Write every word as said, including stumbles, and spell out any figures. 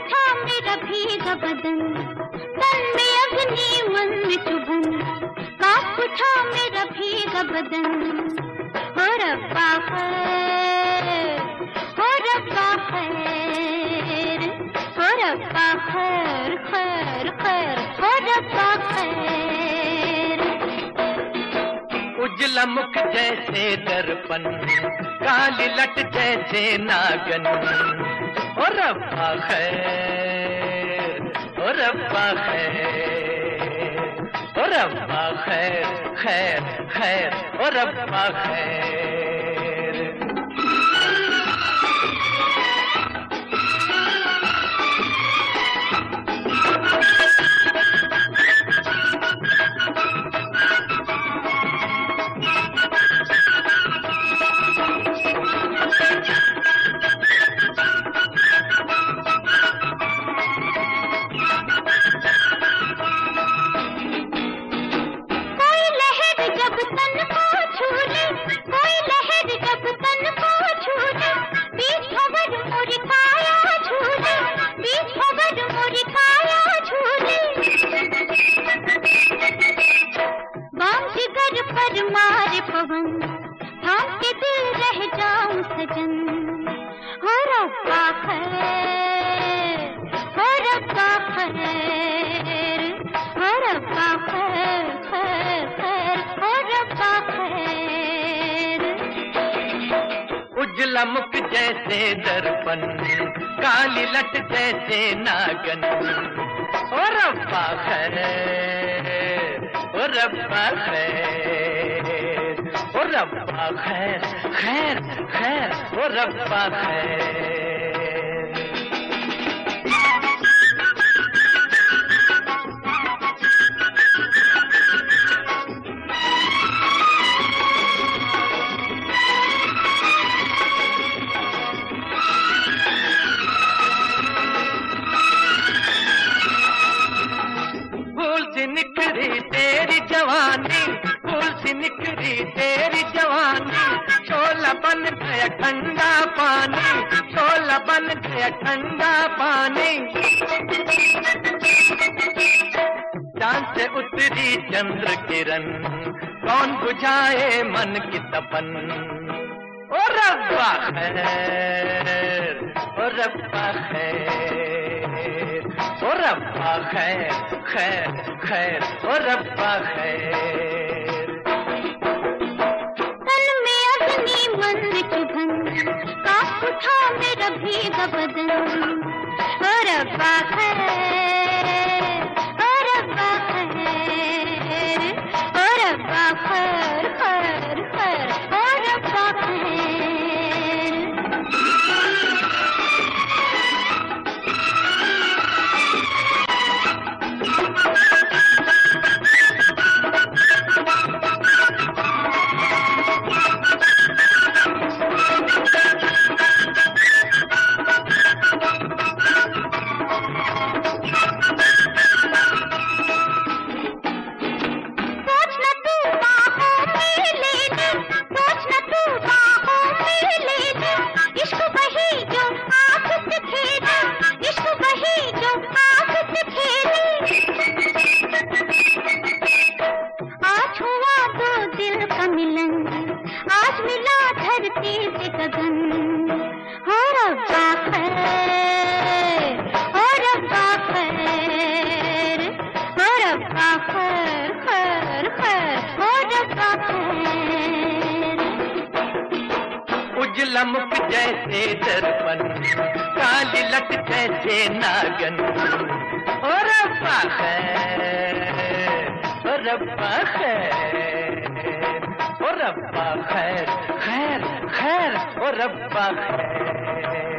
उठा मेरा भीगा बदन, तन में अग्नि मन में चुभन, कांप उठा मेरा भीगा बदन। हो रब्बा खैर, हो रब्बा खैर, हो रब्बा खैर, खैर खैर, हो रब्बा खैर। उजला मुख जैसे दर्पण, काली लट जैसे नागन। ओ रब्बा खैर, ओ रब्बा खैर, ओ रब्बा खैर, खैर खैर, ओ रब्बा खैर। पर मारे पवन, थाम के दिल रह जाऊं सजन। हो रब्बा खैर, हो रब्बा खैर, हो रब्बा खैर, खैर खैर, हो रब्बा खैर। उजला मुख जैसे दर्पण, काली लट जैसे नागन। ओ रब्बा खैर, ओ रब्बा खैर, ओ रब्बा खैर, खैर खैर, ओ रब्बा खैर। निकली तेरी जवानी, फूल सी निकली तेरी जवानी, शोला बन गया ठंडा पानी, शोला बन गया ठंडा पानी। चांद से उतरी चंद्र किरण, कौन बुझाए मन की तपन। ओ रब्बा खैर, ओ रब्बा खैर, ओ रब्बा खैर, खैर खैर, ओ रब्बा खैर। तन में अग्नि मन में चुभन, कांप उठा मेरा भीगा बदन। ओ रब्बा खैर, ओ रब्बा खैर, ओ रब्बा खैर, खैर खैर, ओ रब्बा खैर। आज मिला धरती से गगन। हो रब्बा खैर, हो रब्बा खैर, हो रब्बा खैर, खैर खैर, हो रब्बा खैर। उजला मुख जैसे दर्पण, काली लट जैसे नागन। हो रब्बा खैर, हो रब्बा खैर, ओ रब्बा खैर, खैर खैर, ओ रब्बा खैर।